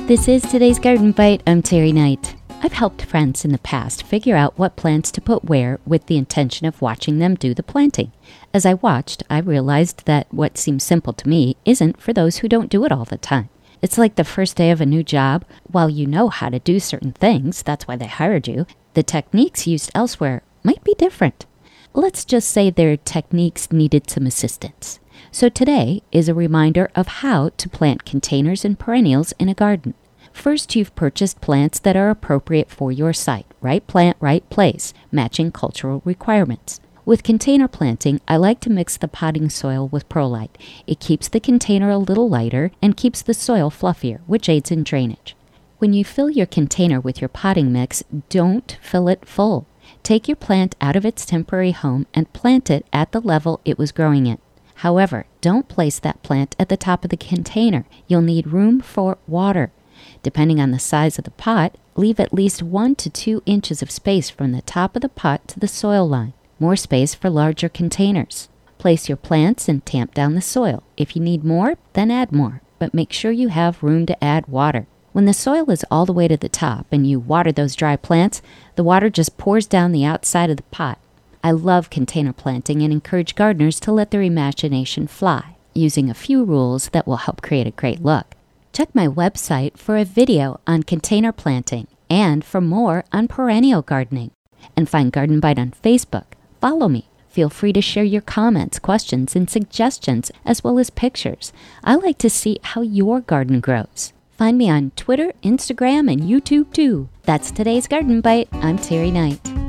This is today's Garden Bite. I'm Terry Knight. I've helped friends in the past figure out what plants to put where with the intention of watching them do the planting. As I watched, I realized that what seems simple to me isn't for those who don't do it all the time. It's like the first day of a new job. While you know how to do certain things, that's why they hired you, the techniques used elsewhere might be different. Let's just say their techniques needed some assistance. So today is a reminder of how to plant containers and perennials in a garden. First, you've purchased plants that are appropriate for your site, right plant, right place, matching cultural requirements. With container planting, I like to mix the potting soil with perlite. It keeps the container a little lighter and keeps the soil fluffier, which aids in drainage. When you fill your container with your potting mix, don't fill it full. Take your plant out of its temporary home and plant it at the level it was growing in. However, don't place that plant at the top of the container. You'll need room for water. Depending on the size of the pot, leave at least 1 to 2 inches of space from the top of the pot to the soil line. More space for larger containers. Place your plants and tamp down the soil. If you need more, then add more, but make sure you have room to add water. When the soil is all the way to the top and you water those dry plants, the water just pours down the outside of the pot. I love container planting and encourage gardeners to let their imagination fly, using a few rules that will help create a great look. Check my website for a video on container planting and for more on perennial gardening. And find Garden Bite on Facebook. Follow me. Feel free to share your comments, questions, and suggestions, as well as pictures. I like to see how your garden grows. Find me on Twitter, Instagram, and YouTube too. That's today's Garden Bite. I'm Terry Knight.